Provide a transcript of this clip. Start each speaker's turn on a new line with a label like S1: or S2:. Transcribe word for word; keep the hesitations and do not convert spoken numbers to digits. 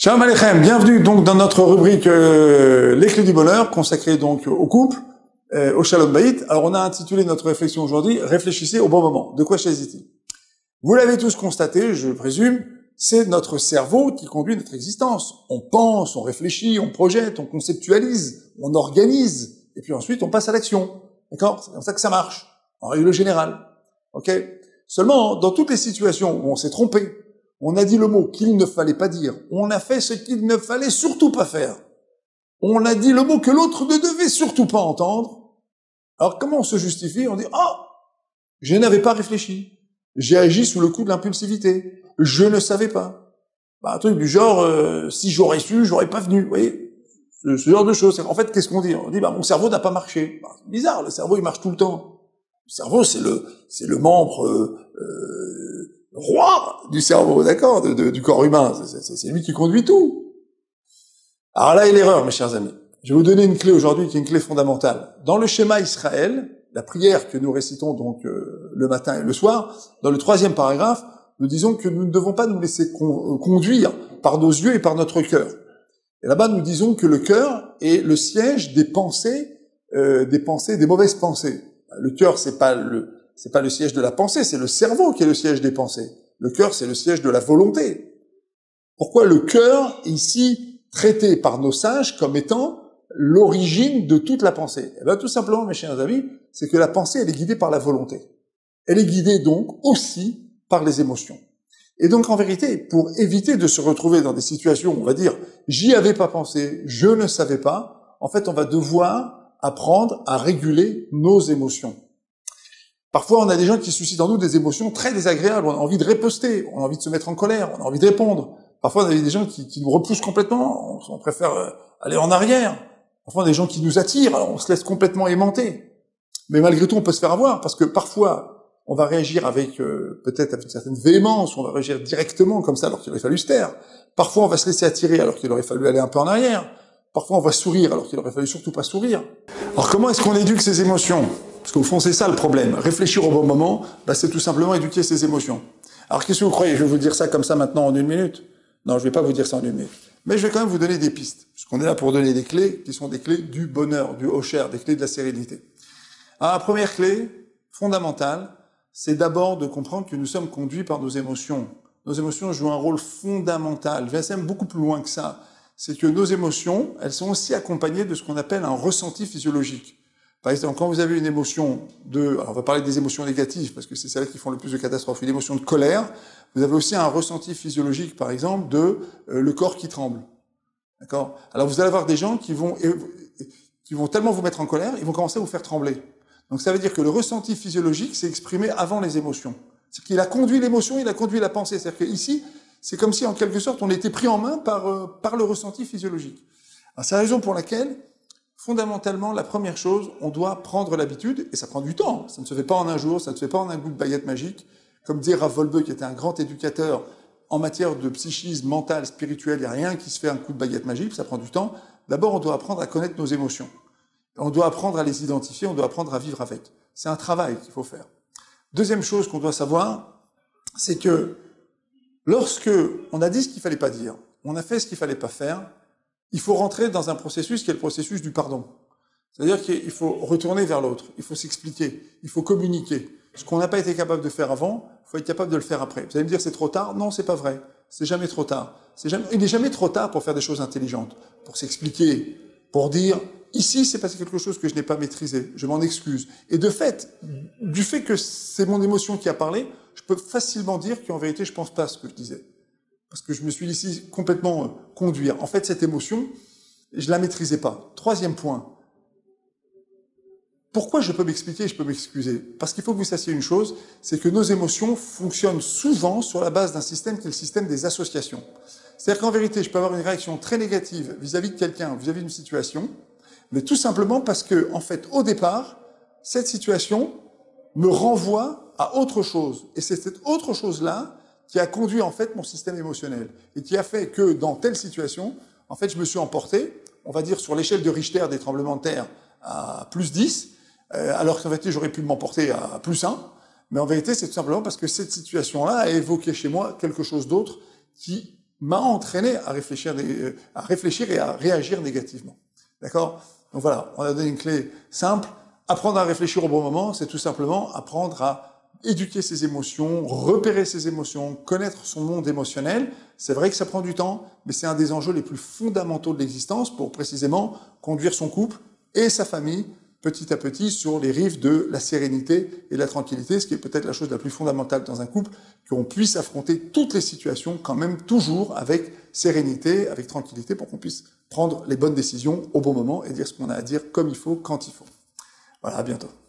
S1: Shalom Aleichem, bienvenue donc dans notre rubrique euh, Les clés du bonheur, consacrée donc au couple, euh, au Shalom Bayit. Alors on a intitulé notre réflexion aujourd'hui, réfléchissez au bon moment. De quoi s'agit-il? Vous l'avez tous constaté, je présume, c'est notre cerveau qui conduit notre existence. On pense, on réfléchit, on projette, on conceptualise, on organise, et puis ensuite on passe à l'action. D'accord? C'est comme ça que ça marche, en règle générale. Ok? Seulement, dans toutes les situations où on s'est trompé, on a dit le mot qu'il ne fallait pas dire, on a fait ce qu'il ne fallait surtout pas faire, on a dit le mot que l'autre ne devait surtout pas entendre, alors comment on se justifie? On dit « Ah, je n'avais pas réfléchi, j'ai agi sous le coup de l'impulsivité, je ne savais pas. » Bah, un truc du genre euh, « Si j'aurais su, j'aurais pas venu. » Vous voyez, ce, ce genre de choses. En fait, qu'est-ce qu'on dit? On dit bah, « Mon cerveau n'a pas marché. Bah, » C'est bizarre, le cerveau il marche tout le temps. Le cerveau, c'est le, c'est le membre... Euh, euh, roi du cerveau, d'accord, de, de, du corps humain. C'est, c'est lui qui conduit tout. Alors là est l'erreur, mes chers amis. Je vais vous donner une clé aujourd'hui qui est une clé fondamentale. Dans le schéma Israël, la prière que nous récitons donc euh, le matin et le soir, dans le troisième paragraphe, nous disons que nous ne devons pas nous laisser con, conduire par nos yeux et par notre cœur. Et là-bas, nous disons que le cœur est le siège des pensées, euh, des pensées, des mauvaises pensées. Le cœur, c'est pas le C'est pas le siège de la pensée, c'est le cerveau qui est le siège des pensées. Le cœur, c'est le siège de la volonté. Pourquoi le cœur est ici traité par nos sages comme étant l'origine de toute la pensée? Eh bien, tout simplement, mes chers amis, c'est que la pensée, elle est guidée par la volonté. Elle est guidée donc aussi par les émotions. Et donc, en vérité, pour éviter de se retrouver dans des situations où on va dire « j'y avais pas pensé, je ne savais pas », en fait, on va devoir apprendre à réguler nos émotions. Parfois, on a des gens qui suscitent en nous des émotions très désagréables. On a envie de riposter, on a envie de se mettre en colère, on a envie de répondre. Parfois, on a des gens qui, qui nous repoussent complètement, on préfère aller en arrière. Parfois, on a des gens qui nous attirent, alors on se laisse complètement aimanter. Mais malgré tout, on peut se faire avoir, parce que parfois, on va réagir avec euh, peut-être avec une certaine véhémence, on va réagir directement comme ça alors qu'il aurait fallu se taire. Parfois, on va se laisser attirer alors qu'il aurait fallu aller un peu en arrière. Parfois, on va sourire alors qu'il aurait fallu surtout pas sourire. Alors, comment est-ce qu'on éduque ces émotions? Parce qu'au fond, c'est ça le problème. Réfléchir au bon moment, bah, c'est tout simplement éduquer ses émotions. Alors, qu'est-ce que vous croyez? Je vais vous dire ça comme ça maintenant en une minute? Non, je vais pas vous dire ça en une minute. Mais je vais quand même vous donner des pistes. Parce qu'on est là pour donner des clés qui sont des clés du bonheur, du hosher, des clés de la sérénité. Alors, la première clé, fondamentale, c'est d'abord de comprendre que nous sommes conduits par nos émotions. Nos émotions jouent un rôle fondamental. Je vais même beaucoup plus loin que ça. C'est que nos émotions, elles sont aussi accompagnées de ce qu'on appelle un ressenti physiologique. Par exemple, quand vous avez une émotion de, alors on va parler des émotions négatives, parce que c'est celles qui font le plus de catastrophes, une émotion de colère, vous avez aussi un ressenti physiologique, par exemple, de euh, le corps qui tremble. D'accord? Alors vous allez avoir des gens qui vont, qui vont tellement vous mettre en colère, ils vont commencer à vous faire trembler. Donc ça veut dire que le ressenti physiologique s'est exprimé avant les émotions. C'est qu'il a conduit l'émotion, il a conduit la pensée. C'est-à-dire qu'ici, c'est comme si, en quelque sorte, on était pris en main par, euh, par le ressenti physiologique. Alors c'est la raison pour laquelle, fondamentalement, la première chose, on doit prendre l'habitude, et ça prend du temps, ça ne se fait pas en un jour, ça ne se fait pas en un coup de baguette magique, comme disait Rav Wolbe, qui était un grand éducateur en matière de psychisme mental, spirituel, il n'y a rien qui se fait un coup de baguette magique, ça prend du temps. D'abord, on doit apprendre à connaître nos émotions. On doit apprendre à les identifier, on doit apprendre à vivre avec. C'est un travail qu'il faut faire. Deuxième chose qu'on doit savoir, c'est que lorsque on a dit ce qu'il fallait pas dire, on a fait ce qu'il fallait pas faire, il faut rentrer dans un processus qui est le processus du pardon. C'est-à-dire qu'il faut retourner vers l'autre, il faut s'expliquer, il faut communiquer. Ce qu'on n'a pas été capable de faire avant, il faut être capable de le faire après. Vous allez me dire c'est trop tard? Non, c'est pas vrai. C'est jamais trop tard. C'est jamais, il n'est jamais trop tard pour faire des choses intelligentes, pour s'expliquer, pour dire ici c'est passé quelque chose que je n'ai pas maîtrisé, je m'en excuse. Et de fait, du fait que c'est mon émotion qui a parlé, je peux facilement dire qu'en vérité je pense pas à ce que je disais. Parce que je me suis laissé complètement euh, conduire. En fait, cette émotion, je la maîtrisais pas. Troisième point. Pourquoi je peux m'expliquer et je peux m'excuser? Parce qu'il faut que vous sachiez une chose, c'est que nos émotions fonctionnent souvent sur la base d'un système qui est le système des associations. C'est-à-dire qu'en vérité, je peux avoir une réaction très négative vis-à-vis de quelqu'un, vis-à-vis d'une situation, mais tout simplement parce que, en fait, au départ, cette situation me renvoie à autre chose. Et c'est cette autre chose-là qui a conduit en fait mon système émotionnel et qui a fait que dans telle situation, en fait, je me suis emporté, on va dire sur l'échelle de Richter des tremblements de terre à plus dix, euh, alors qu'en vérité j'aurais pu m'emporter à plus un, mais en vérité c'est tout simplement parce que cette situation-là a évoqué chez moi quelque chose d'autre qui m'a entraîné à réfléchir, à réfléchir et à réagir négativement. D'accord? Donc voilà, on a donné une clé simple. Apprendre à réfléchir au bon moment, c'est tout simplement apprendre à éduquer ses émotions, repérer ses émotions, connaître son monde émotionnel. C'est vrai que ça prend du temps, mais c'est un des enjeux les plus fondamentaux de l'existence pour précisément conduire son couple et sa famille petit à petit sur les rives de la sérénité et de la tranquillité, ce qui est peut-être la chose la plus fondamentale dans un couple, qu'on puisse affronter toutes les situations quand même toujours avec sérénité, avec tranquillité, pour qu'on puisse prendre les bonnes décisions au bon moment et dire ce qu'on a à dire comme il faut, quand il faut. Voilà, à bientôt.